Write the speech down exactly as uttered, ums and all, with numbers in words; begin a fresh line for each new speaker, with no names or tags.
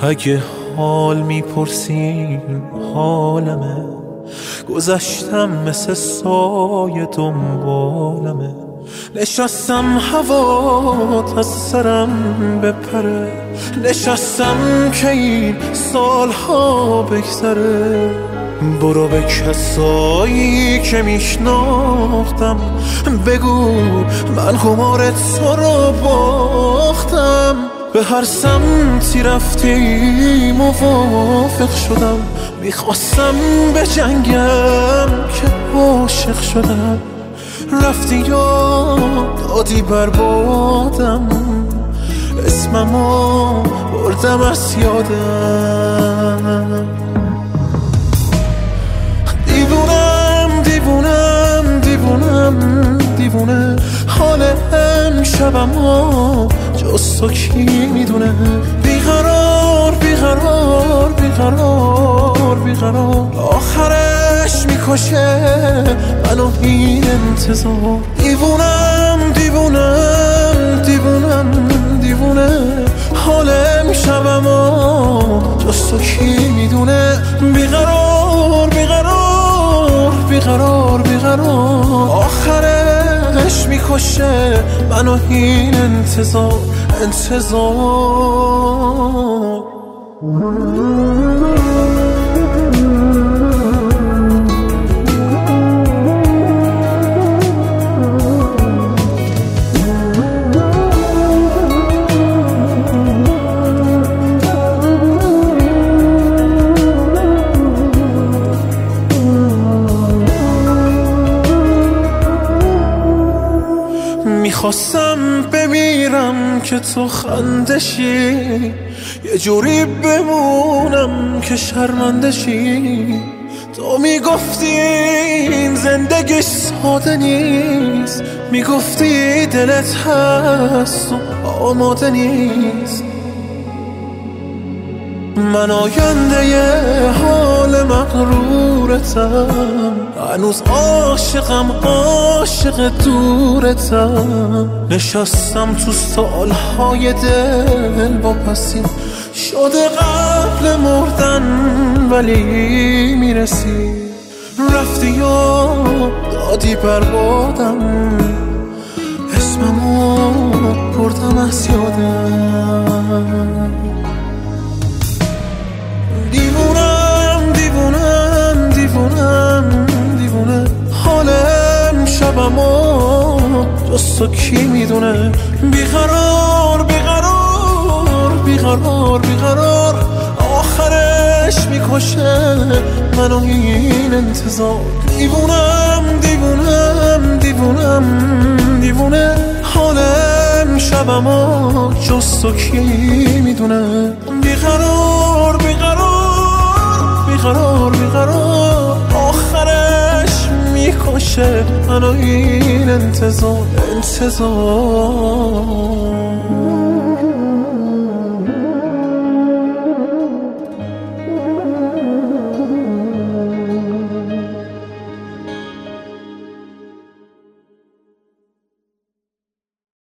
اگه حال میپرسین حالمه، گذشتم مثل سایه دنبالمه. نشستم هوات از سرم بپره، نشستم که این سالها بگذره. برو به کسایی که میشناختم بگو من قمار تو رو باختم. به هر سمتی رفتی موافق شدم، میخواستم به جنگم که عاشق شدم. رفتی یا دادی بربادم، اسممو بردم از یادم. دیوونم دیوونم دیوونم دیوونه، حال امشبمو جز تو کی میدونه. بیقرار بیقرار بیقرار بیقرار، آخرش میکشه منو این انتظار. دیوونم دیوونم دیوونم دیوونه، حال امشبمو جز تو کی میدونه. بیقرار بیقرار بیقرار بیقرار، آخرش میکشه منو این انتظار انتظار. میخواستم بمیرم که تو خندشی، یه جوری بمونم که شرمندشی. تو میگفتی این زندگی ساده نیست، میگفتی دلت هست و آماده نیست. من آینده ی حال مغرورتم، هنوز عاشقم عاشق دورتم. نشستم تو سالهای دل با پسی، شده قبل مردن ولی میرسی. رفتی یا دادی بربادم، اسممو بردم از یادم. دیوونم دیوونم دیوونم دیوونه، حال امشبمو جز تو کی میدونه. بیقرار بیقرار بیقرار بیقرار، آخرش میکشه منو این انتظار. دیوونم دیوونم دیوونم دیوونه، حال امشبمو جز تو کی میدونه. بیقرار بیقرار بیقرار بیقرار، آخرش میکشه منو این انتظار انتظار.